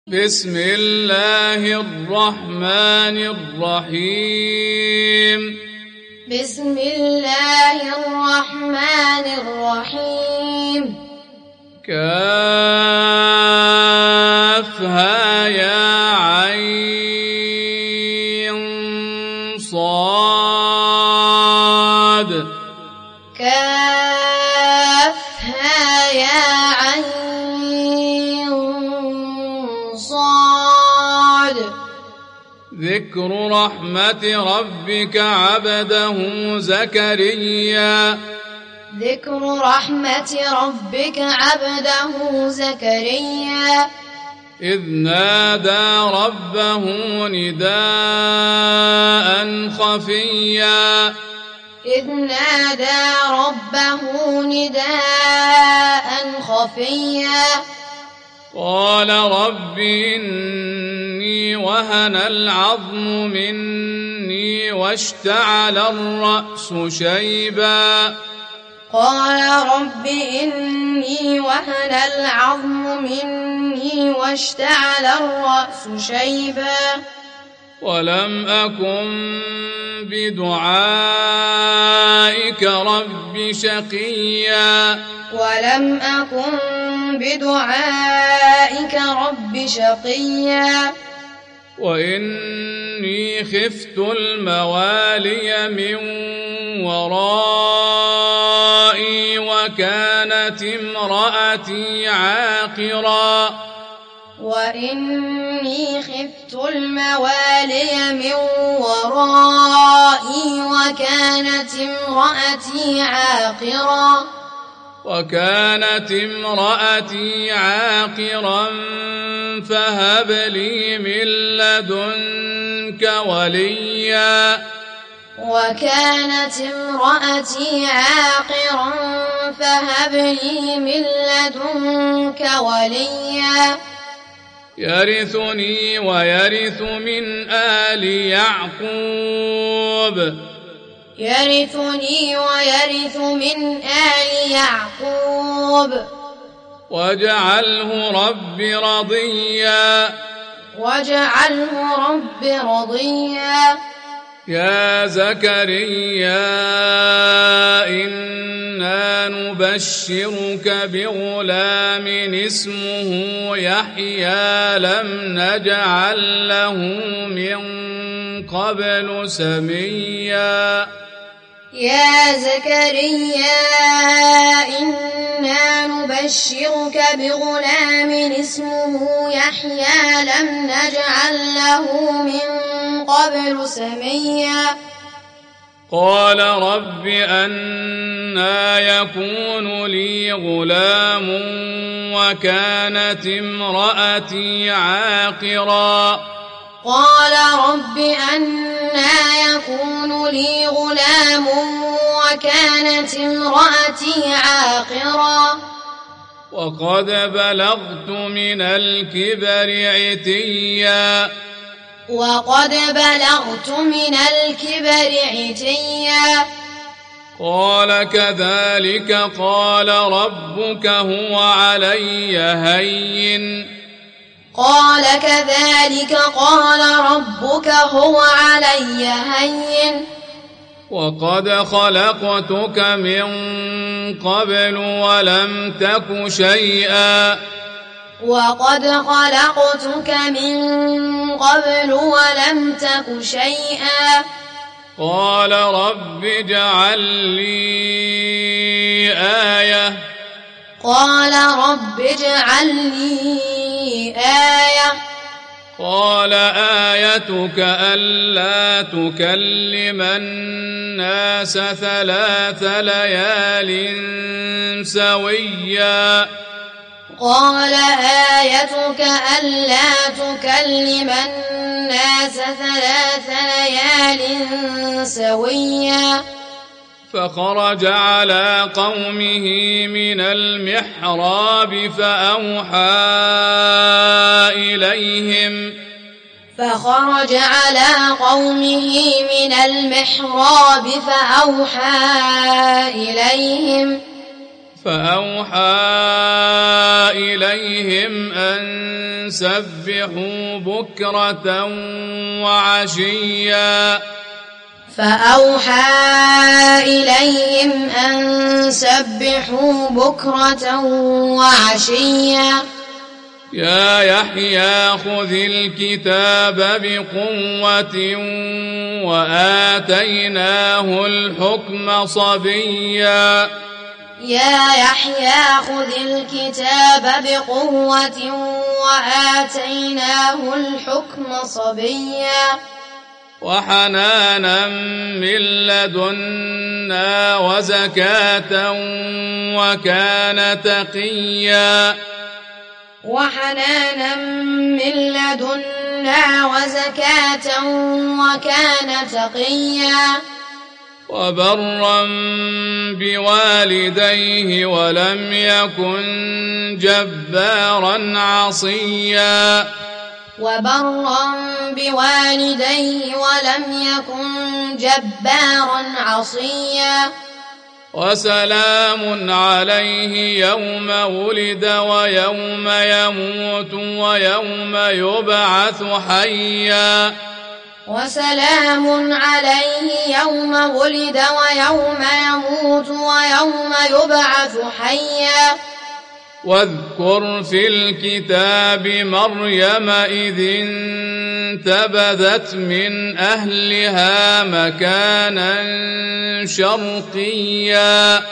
بسم الله الرحمن الرحيم بسم الله الرحمن الرحيم كافها يا عين صاد كافها يا عين صاد ذكر رحمة ربك عبده زكريا ذكر رحمة ربك عبده زكريا إذ نادى ربه نداء خفيا إذ نادى ربه نداء خفيا قال رب إني وهن العظم مني واشتعل الرأس شيبا قال رب إني وهن العظم مني واشتعل الرأس شيبا ولم أكن بدعائك رب شقيا ولم أكن بدعائك رب شقيا وإني خفت الموالي من ورائي وكانت امرأتي عاقرا وإني خفت الموالي من ورائي وكانت امرأتي عاقرا فهب لي من لدنك وليا وكانت امرأتي عاقرا فهب لي من لدنك وليا يرثني ويرث من آل يعقوب يرثني ويرث من آل يعقوب واجعله رب رضيا واجعله رب رضيا يا زكريا إنا نبشرك بغلام اسمه يحيى لم نجعل له من قبل سميا يا زكريا إنا نبشرك بغلام اسمه يحيى لم نجعل له من قبل سميا قال رب أنى يكون لي غلام وكانت امرأتي عاقرا قال رب أنى يكون لي غلام وكانت امرأتي عاقرا وقد بلغت من الكبر عتيا قال كذلك قال ربك هو علي هين وقد خلقتك من قبل ولم تك شيئا قال رب اجعل لي آية قال آيتك ألا تكلم الناس 3 ليال سويا قال آيتك ألا تكلم الناس 3 ليال سويا فخرج على قومه من المحراب فأوحى إليهم فأوحى إليهم أن سبحوا بكرة وعشيا يا يحيى خذ الكتاب بقوة وآتيناه الحكم صبيا وحنانا من لدنا وزكاة وكان تقيا وبرا بوالديه ولم يكن جبارا عصيا وسلام عليه يوم ولد ويوم يموت ويوم يبعث حيا واذكر في الكتاب مريم إذ انتبذت من أهلها مكانا شرقيا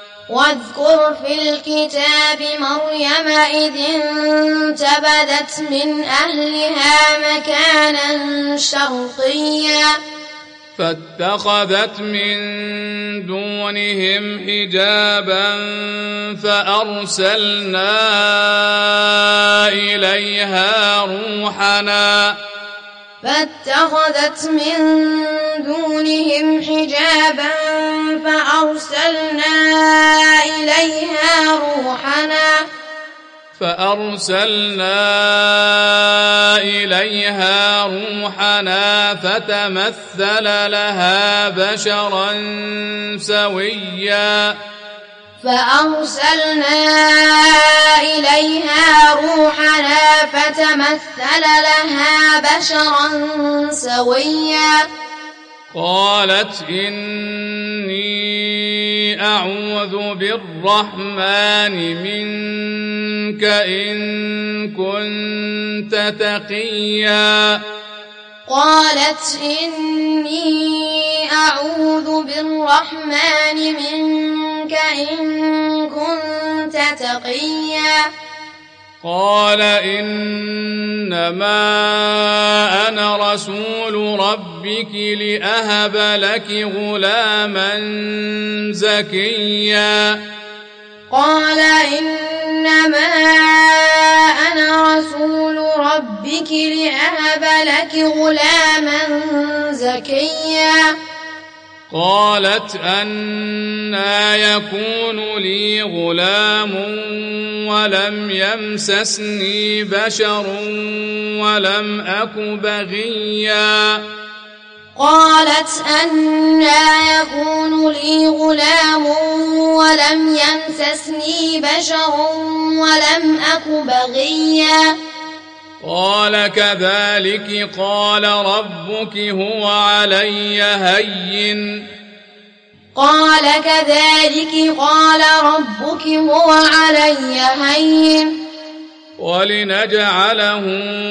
فاتخذت من دونهم حجابا فأرسلنا إليها روحنا فتمثل لها بشرا سويا قالت إني أعوذ بالرحمن منك إن كنت تقيا قال إنما أنا رسول ربك لأهب لك غلاما زكيا قالت أنى يكون لي غلام ولم يمسسني بشر ولم أك بغيا قال كذلك قال ربك هو علي هين ولنجعله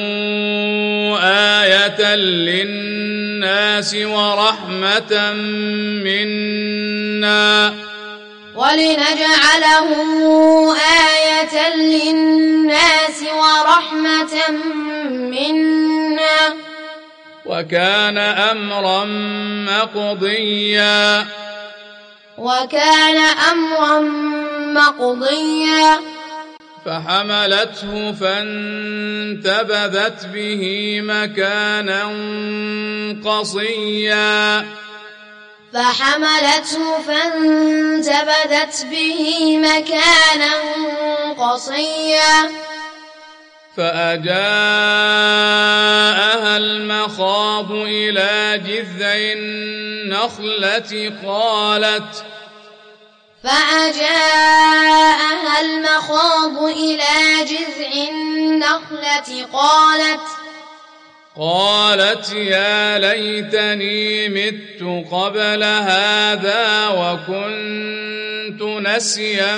آية للناس ورحمة منا وكان أمرا مقضيا فحملته فانتبذت به مكانا قصيا فأجاءها المخاض إلى جذع النخلة فأجاءها المخاض إلى جذع النخلة قالت يا ليتني مت قبل هذا وكنت نسيا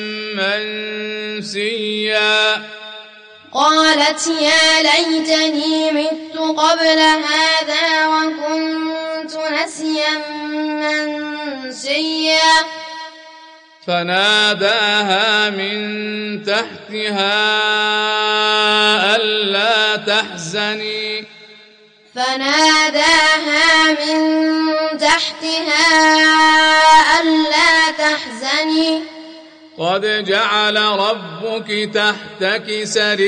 منسيا. قالت يا ليتني مت قبل هذا وكنت نسيا منسيا. فناداها من تحتها ألا تحزني قد جعل ربك تحتك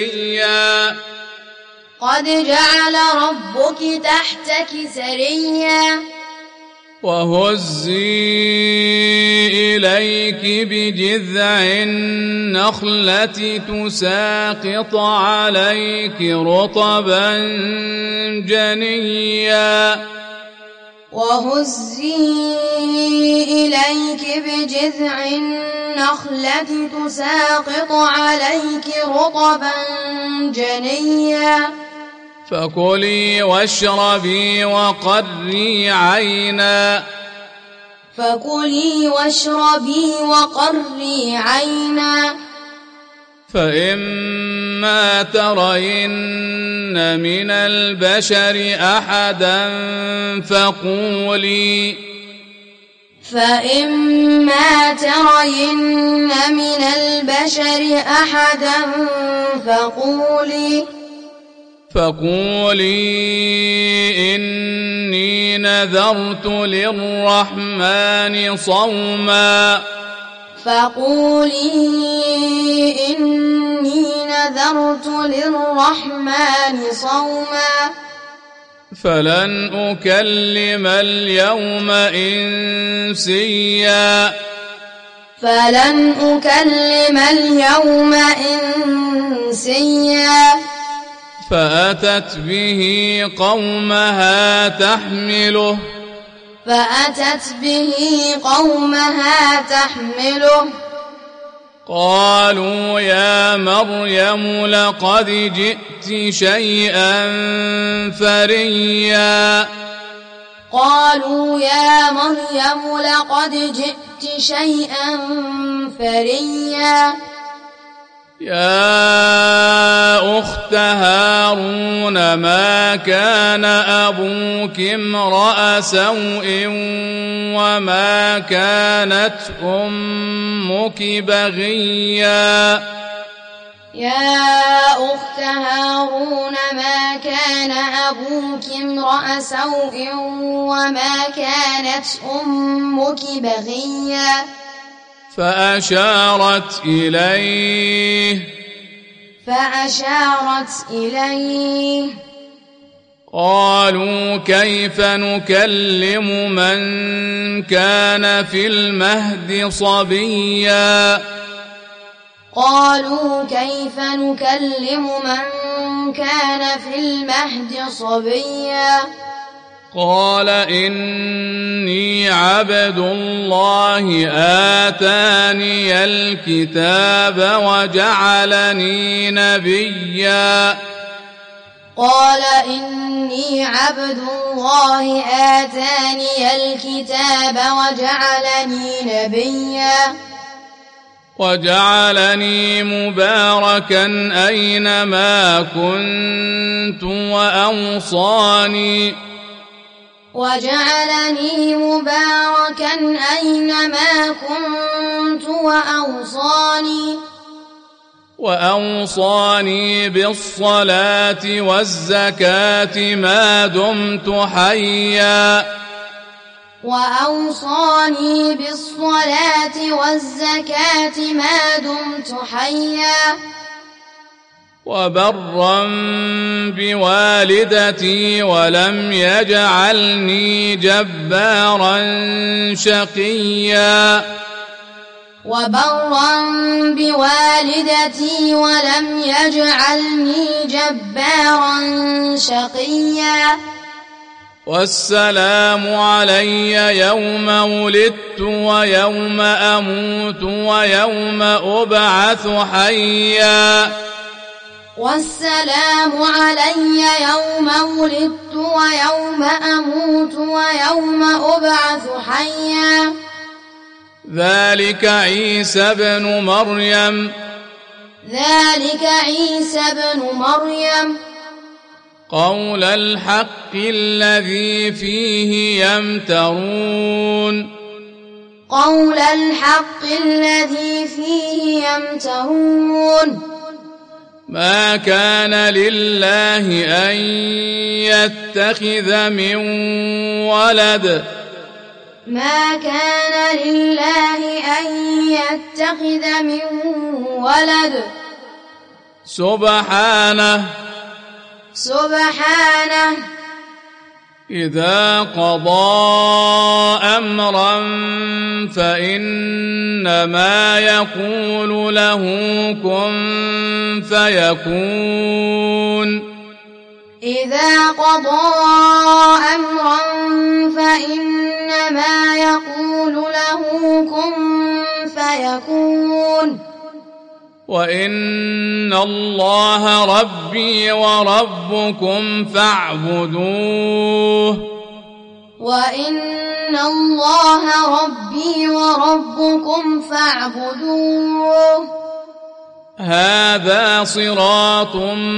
سريا وهزي إليك بجذع النخلة تساقط عليك رطبا جنيا. فكلي واشربي وقري عينا فإما ترين من البشر أحدا فقولي إني نذرت للرحمن صوما فلن أكلم اليوم إنسيا. فأتت به قومها تحمله قالوا يا مريم لقد جئت شيئا فريا. يا أخت هارون ما كان أبوك امرأ سوء وما كانت أمك بغيا. فأشارت إليه قالوا كيف نكلم من كان في المهد صبيا. قال إني عبد الله آتاني الكتاب وجعلني نبيا. وجعلني مباركا أينما كنت وأوصاني بالصلاة والزكاة ما دمت حيا وبرا بوالدتي ولم يجعلني جبارا شقيا. والسلام علي يوم ولدت ويوم أموت ويوم أبعث حيا والسلام علي يوم ولدت ويوم أموت ويوم أبعث حيا ذلك عيسى بن مريم قول الحق الذي فيه يمترون ما كان لله أن يتخذ من ولد سبحانه إذا قضى أمرا فإنما يقول له كن فيكون وإن الله ربي وربكم فاعبدوه هذا صراط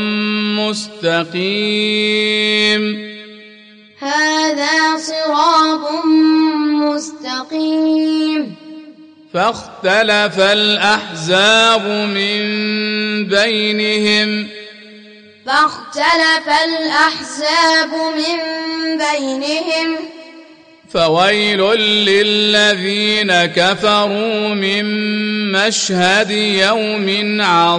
مستقيم فاختلف الأحزاب من بينهم فويل للذين كفروا من مشهد يوم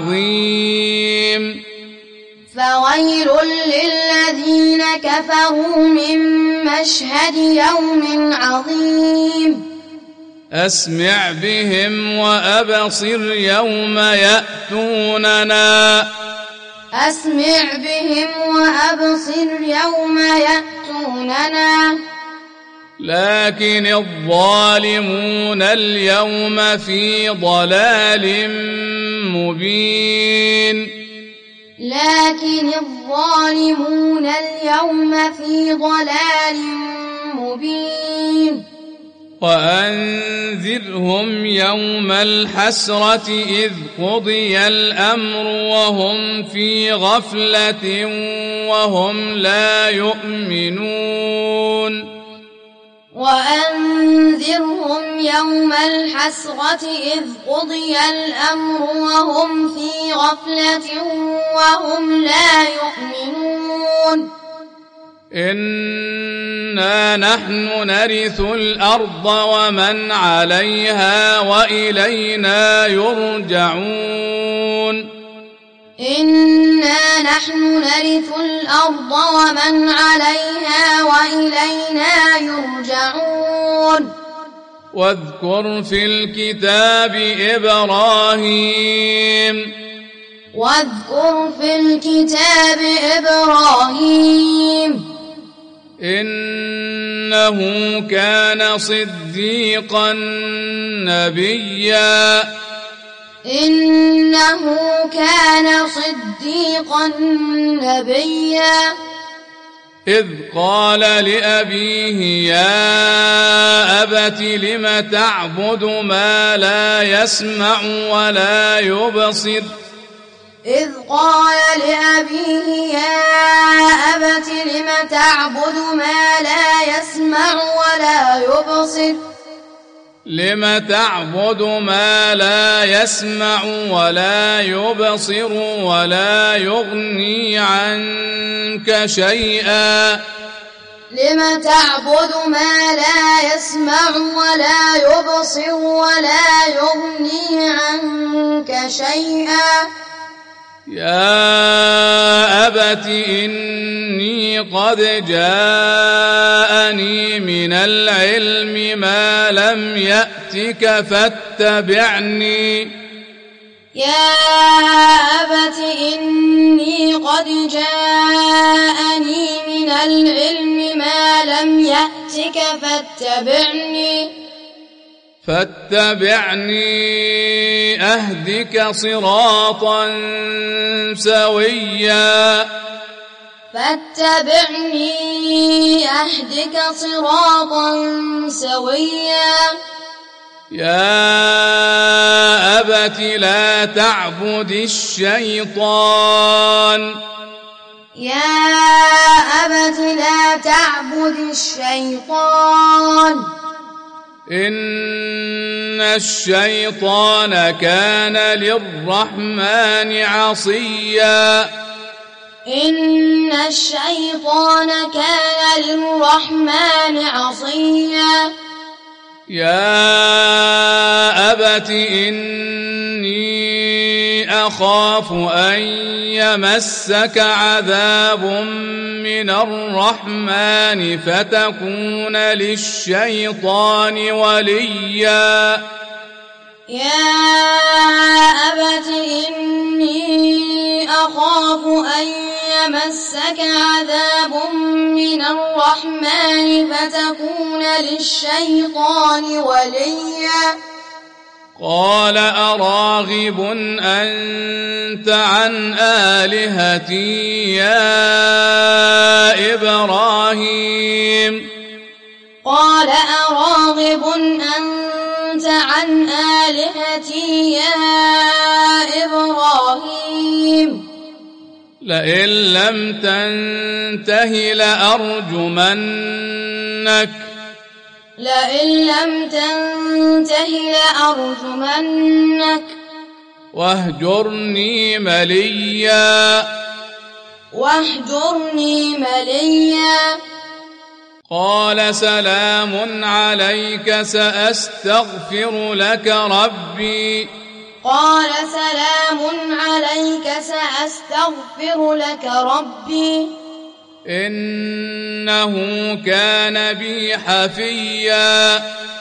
عظيم أسمع بهم وأبصر يوم يأتوننا لكن الظالمون اليوم في ضلال مبين وأنذرهم يوم الحسرة إذ قضي الأمر وهم في غفلة وهم لا يؤمنون إنا نحن نرث الأرض ومن عليها وإلينا يرجعون واذكر في الكتاب إبراهيم إنه كان صديقا نبيا إذ قال لأبيه يا أبت لم تعبد ما لا يسمع ولا يبصر ولا يغني عنك شيئا يا أبت إني قد جاءني من العلم ما لم يأتك فاتبعني أهدك فاتبعني أهدك صراطا سويا يا أبت لا تعبد الشيطان إن الشيطان كان للرحمن عصيا يا أبت إني أخاف أن يمسك عذاب من الرحمن فتكون للشيطان وليا قال أراغب أنت عن آلهتي يا إبراهيم لئن لم تنته لأرجمنك واهجرني مليا قال سلام عليك سأستغفر لك ربي إنه كان بي حفيا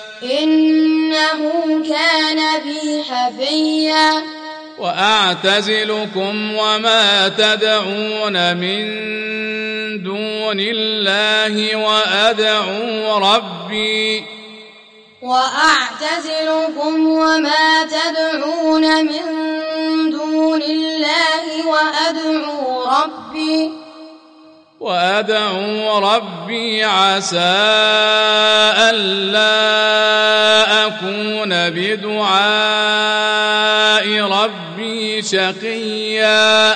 وأعتزلكم وما تدعون من دون الله وأدعو ربي عسى ألا أكون بدعاء ربي شقيا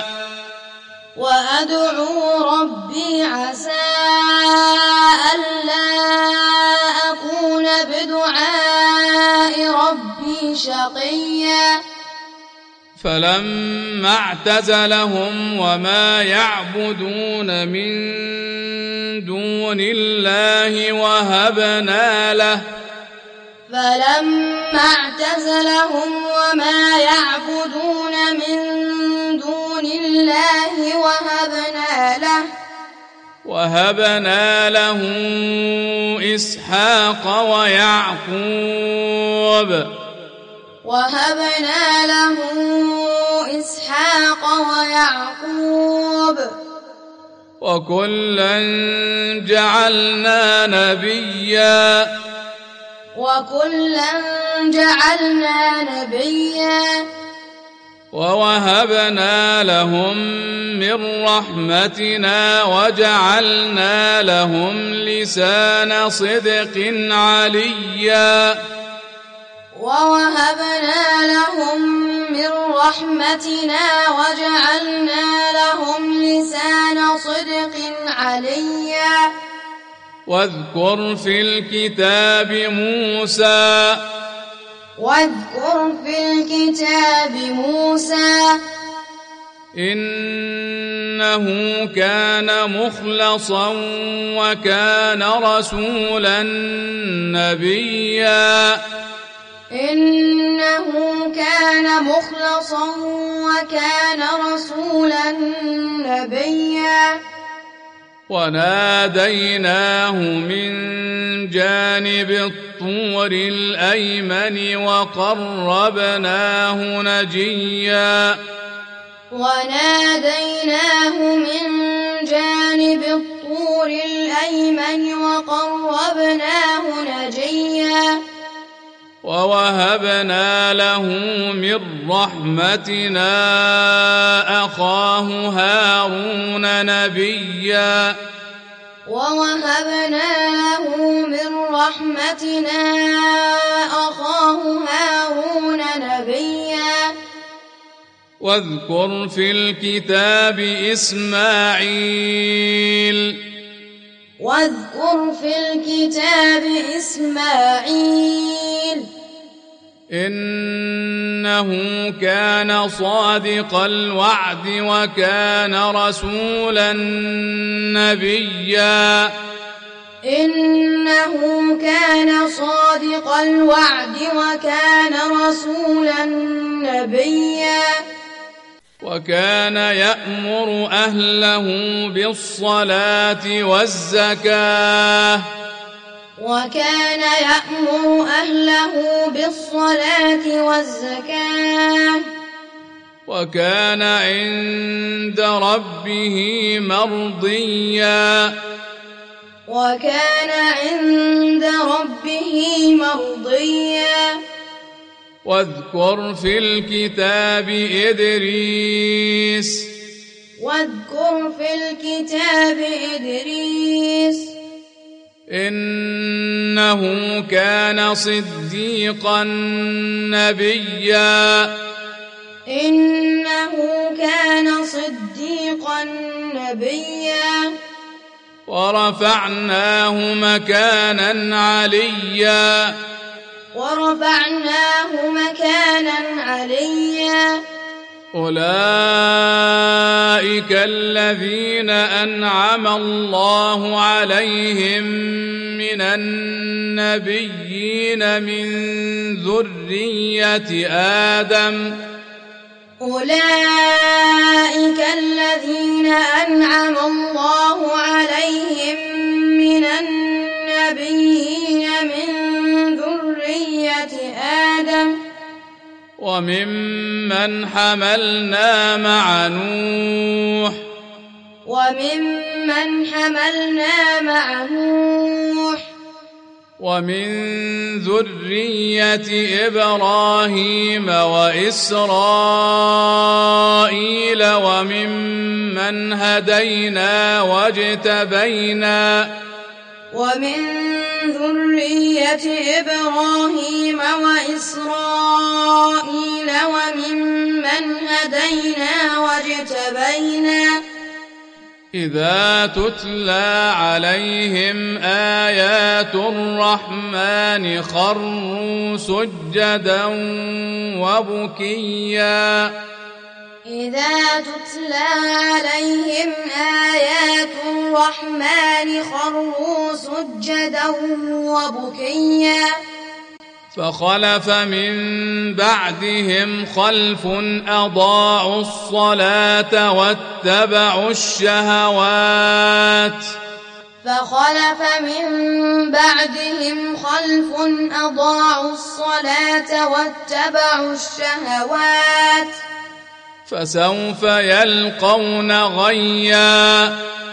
فلما اعتزلهم وما يعبدون من دون الله وهبنا له إسحاق ويعقوب وكلا جعلنا نبيا ووهبنا لهم من رحمتنا وجعلنا لهم لسان صدق عليا واذكر في الكتاب موسى إنه كان مخلصا وكان رسولا نبيا وناديناه من جانب الطور الأيمن وقربناه نجيا الأيمن وقربناه نجيا ووهبنا له من رحمتنا أخاه هارون نبيا ووهبنا له من رحمتنا أخاه هارون نبيا واذكر في الكتاب إسماعيل واذكر في الكتاب إسماعيل إنه كان صادق الوعد وكان رسولا نبيا إنه كان صادق الوعد وكان رسولا نبيا وكان يأمر أهله بالصلاة والزكاة وكان يأمر أهله بالصلاة والزكاة وكان عند ربه مرضيا وكان عند ربه مرضيا واذكر في الكتاب إدريس واذكر في الكتاب إدريس إنه كان صديقا نبيا إنه كان صديقا نبيا ورفعناه مكانا عليا ورفعناه مكانا عليا أولئك الذين أنعم الله عليهم من النبيين من ذرية آدم أولئك الذين أنعم الله عليهم من النبيين من ذرية آدم وممن حملنا مع نوح ومن ذرية إبراهيم وإسرائيل وممن هدينا واجتبينا ومن ذرية إبراهيم وإسرائيل وممن هدينا واجتبينا إذا تتلى عليهم آيات الرحمن خروا سجدا وبكيا إذا تتلى عليهم آيات الرحمن خروا سجدا وبكيا فخلف من بعدهم خلف أضاعوا الصلاة واتبعوا الشهوات فخلف من بعدهم خلف أضاعوا الصلاة واتبعوا الشهوات فسوف يلقون غيا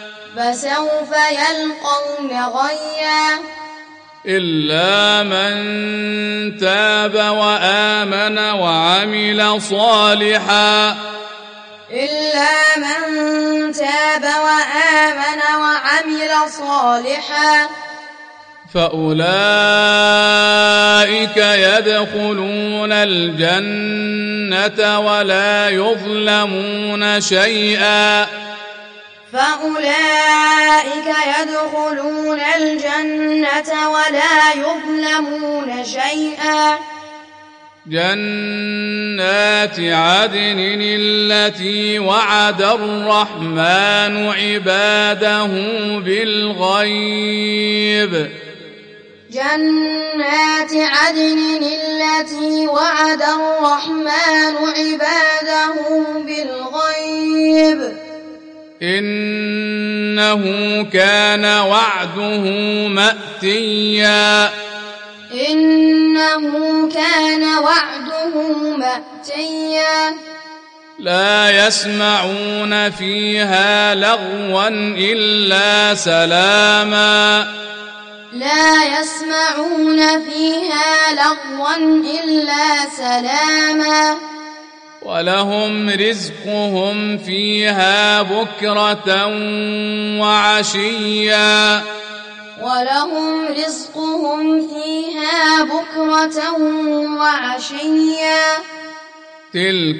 إلا من تاب وآمن وعمل صالحا فأولئك يدخلون الجنة ولا يظلمون شيئا جنات عدن التي وعد الرحمن عباده بالغيب جنات عدن التي وعد الرحمن عباده بالغيب إنه كان وعده مأتيا لا يسمعون فيها لغوا إلا سلاما لا يسمعون فيها لغوا إلا سلاما ولهم رزقهم فيها بكرة وعشيا ولهم رزقهم فيها بكرة وعشيا تلك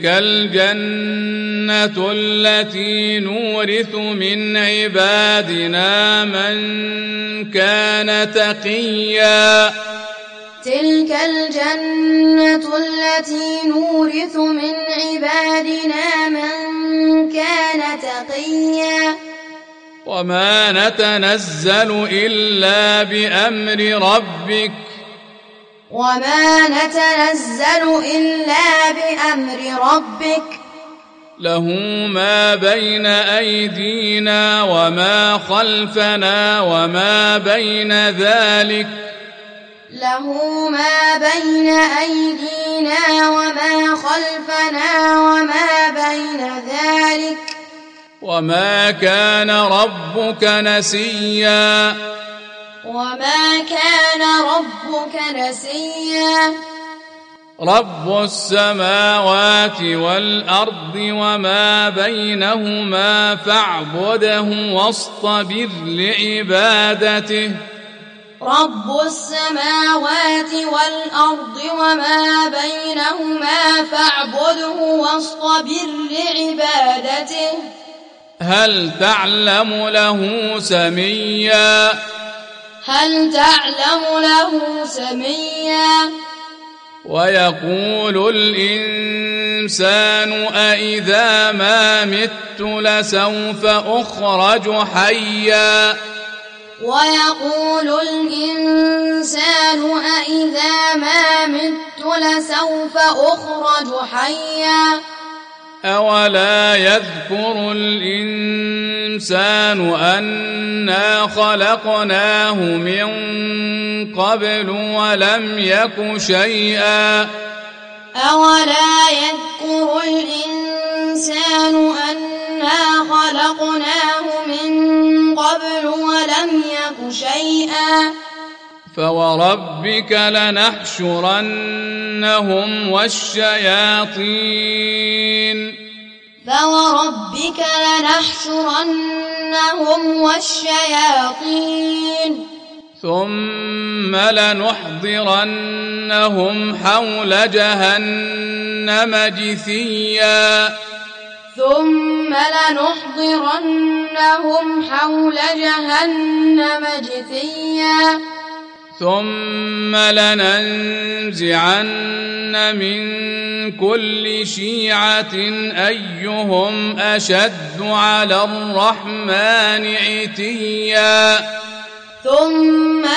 الجنة التي نورث من عبادنا من كان تقيا تلك الجنة التي نورث من عبادنا من كان تقيا وما نتنزل إلا بأمر ربك وما نتنزل إلا بأمر ربك له ما بين أيدينا وما خلفنا وما بين ذلك له ما بين أيدينا وما خلفنا وما بين ذلك وما كان ربك نسيا وما كان ربك نسيا رب السماوات والأرض وما بينهما فاعبده واصطبر لعبادته رب السماوات والأرض وما بينهما فاعبده واصطبر لعبادته هل تعلم له سميا هل تعلم له سميا ويقول الإنسان أإذا ما مت لسوف أخرج حيا ويقول الإنسان أإذا ما مت لسوف أخرج حيا أولا يذكر الإنسان أنا خلقناه من قبل ولم يك شيئا أولا يذكر الإنسان أنا خلقناه من قبل ولم يك شيئا فوربك لنحشرنهم والشياطين ثم لنحضرنهم حول جهنم جثيا ثم لننزعن من كل شيعة أيهم أشد على الرحمن عتيا ثم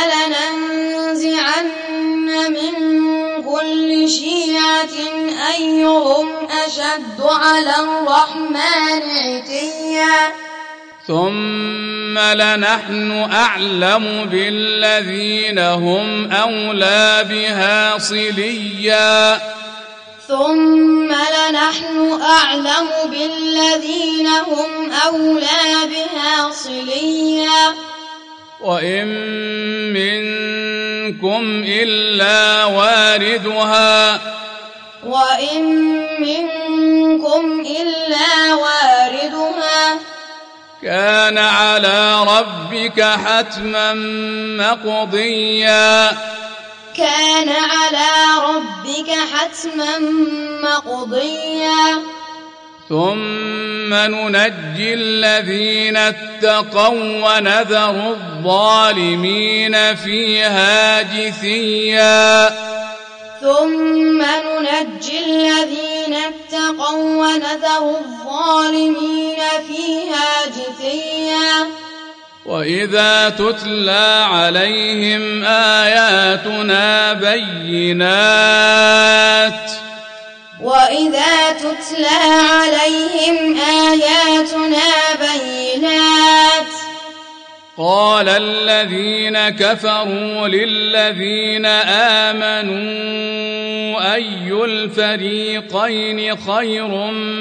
لننزعن من كل شيعة أيهم أشد على الرحمن عتيا ثم لنحن أعلم بالذين هم أولى بها صليا ثم لنحن أعلم بالذين هم أولى بها صليا وإن منكم إلا واردها كان على ربك حتما مقضيا ثم ننجي الذين اتقوا ونذر الظالمين فيها جثيا وإذا تتلى عليهم آياتنا بينات قال الذين كفروا للذين آمنوا أي الفريقين خير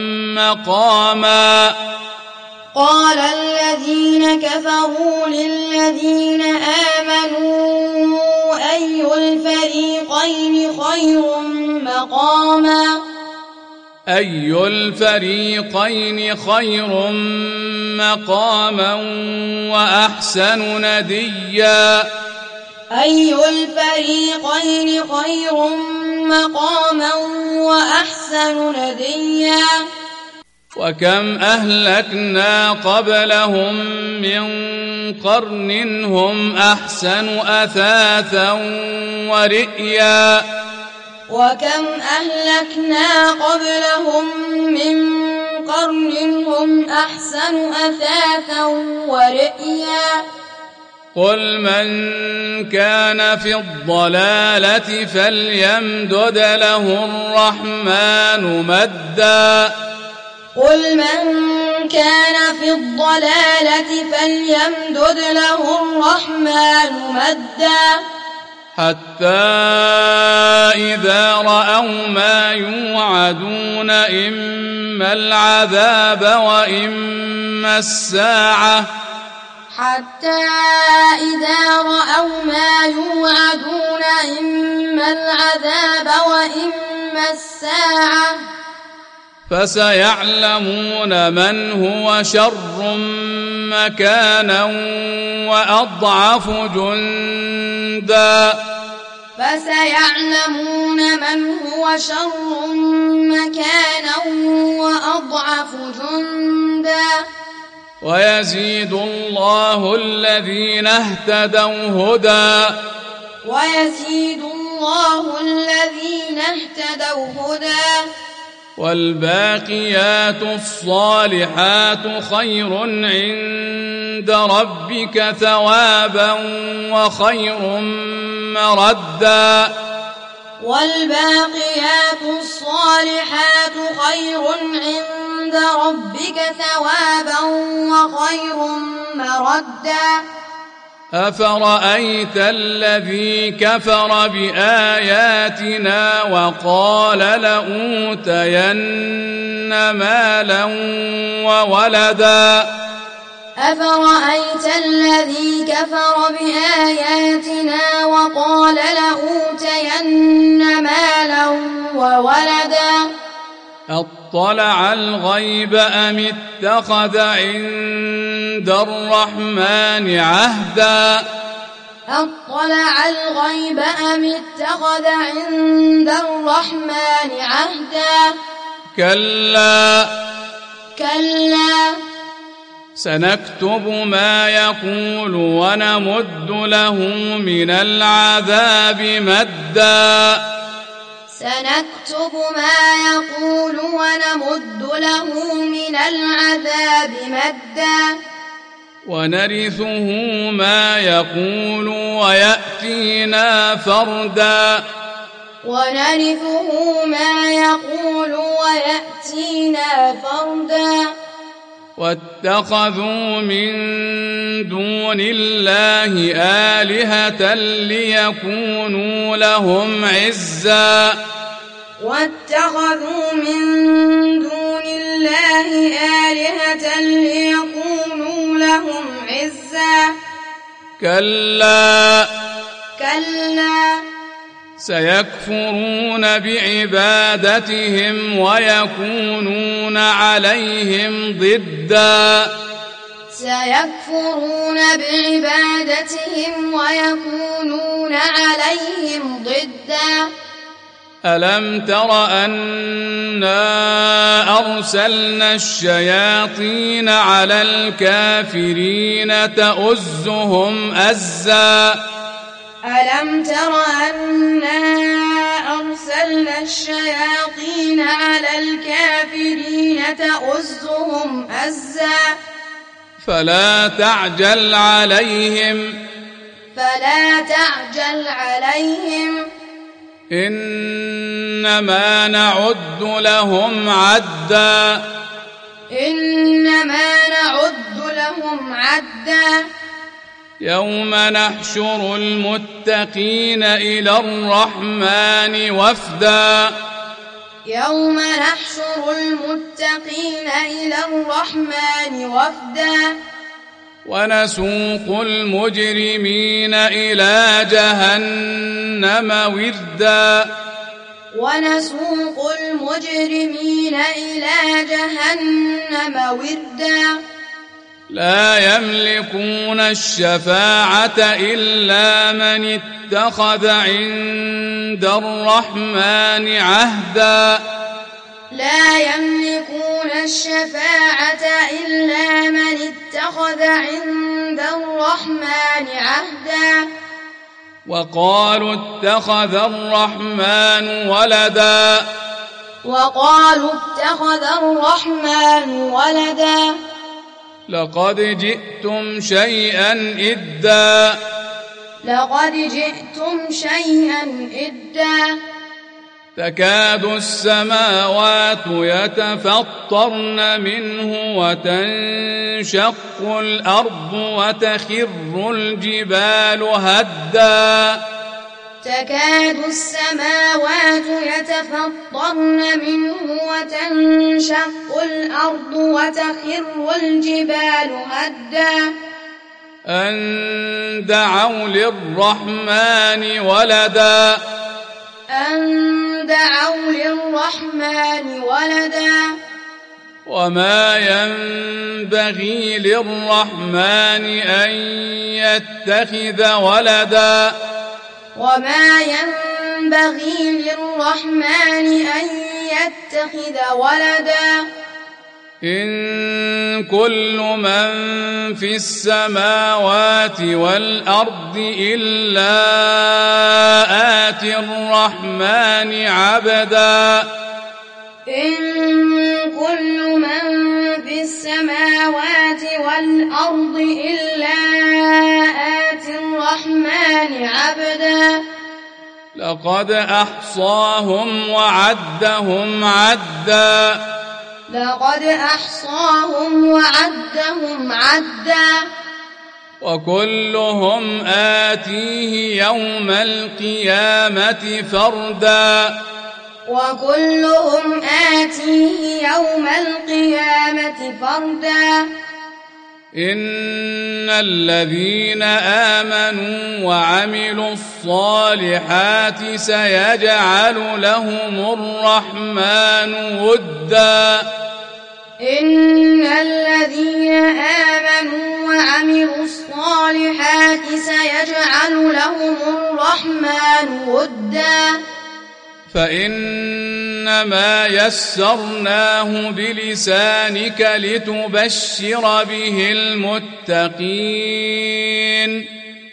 مقاما قال الذين كفروا للذين آمنوا أي الفريقين خير مقاما أي الفريقين خير مقاما وأحسن نديا أي الفريقين خير مقاما وأحسن نديا وكم أهلكنا قبلهم من قرن هم أحسن أثاثا ورئيا وكم أهلكنا قبلهم من قرن هم أحسن أثاثا ورئيا قل من كان في الضلالة فليمدد له الرحمن مدا قل من كان في الضلالة فليمدد له الرحمن مدا حتى إذا رأوا ما يوعدون إما العذاب وإما الساعة حتى إذا رأوا ما يوعدون إما العذاب وإما الساعة فسيعلمون من هو شر مكانا وأضعف جندا فسيعلمون من هو شر مكانا وأضعف جندا ويزيد الله الذين اهتدوا هدى ويزيد الله الذين اهتدوا هدى والباقيات الصالحات خير عند ربك ثوابا وخير مردا والباقيات الصالحات خير عند ربك ثوابا وخير مردا أفرأيت الذي كفر بآياتنا وقال لأوتين مالا وولدا أفرأيت الذي كفر بآياتنا وقال لأوتين مالا وولدا أطلع الغيب أم اتخذ عند الرحمن عهدا أطلع الغيب أم اتخذ عند الرحمن عهدا كلا سنكتب ما يقول ونمد له من العذاب مدا سنكتب ما يقول ونمد له من العذاب مدا ونرثه ما يقول ويأتينا فردا ونرثه ما يقول ويأتينا فردا واتخذوا من دون الله آلهة ليكونوا لهم عزا واتخذوا من دون الله آلهة ليكونوا لهم عزا كلا سيكفرون بعبادتهم ويكونون عليهم ضدا سيكفرون بعبادتهم ويكونون عليهم ضدا ألم تر أنا أرسلنا الشياطين على الكافرين تؤزهم أزا ألم تر أنا أرسلنا الشياطين على الكافرين تؤزهم أزا فلا تعجل عليهم إنما نعد لهم عدا يوم نحشر المتقين إلى الرحمن وفدا يوم نحشر المتقين إلى الرحمن وفدا ونسوق المجرمين إلى جهنم وردا ونسوق المجرمين إلى جهنم وردا لا يملكون الشفاعة إلا من اتخذ عند الرحمن عهدا لا يملكون الشفاعة إلا من اتخذ عند الرحمن عهدا وقالوا اتخذ الرحمن ولدا وقالوا اتخذ الرحمن ولدا لقد جئتم شيئا إدا لقد جئتم شيئا إدا تكاد السماوات يتفطرن منه وتنشق الأرض وتخر الجبال هدا تكاد السماوات يتفطرن منه وتنشق الأرض وتخر الجبال هدا أن دعوا للرحمن ولدا أن دعوا للرحمن ولدا وما ينبغي للرحمن أن يتخذ ولدا وما ينبغي للرحمن أن يتخذ ولدا إن كل من في السماوات والأرض إلا آتي الرحمن عبدا إن كل من في السماوات والأرض إلا آتي الرحمن عبدا لقد أحصاهم وعدهم عدا لقد أحصاهم وعدهم عدا وكلهم آتيه يوم القيامة فردا وكلهم آتيه يوم القيامة فردا إن الذين آمنوا وعملوا الصالحات سيجعل لهم الرحمن ودا إن الذين آمنوا وعملوا الصالحات سيجعل لهم الرحمن ودا فإنما يسرناه بلسانك لتبشر به المتقين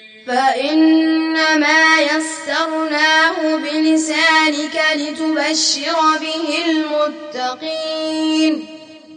فإنما يسرناه بلسانك لتبشر به المتقين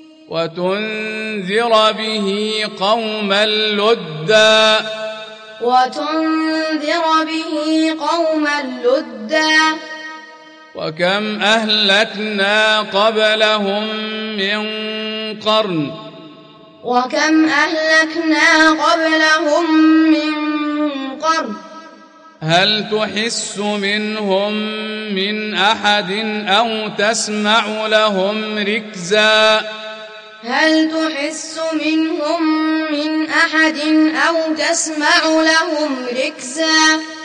وتنذر به قوما لدا وتنذر به قوما لدا وكم أهلكنا قبلهم من قرن وكم أهلكنا قبلهم من قرن هل تحس منهم من أحد أو تسمع لهم ركزا هل تحس منهم من أحد أو تسمع لهم ركزا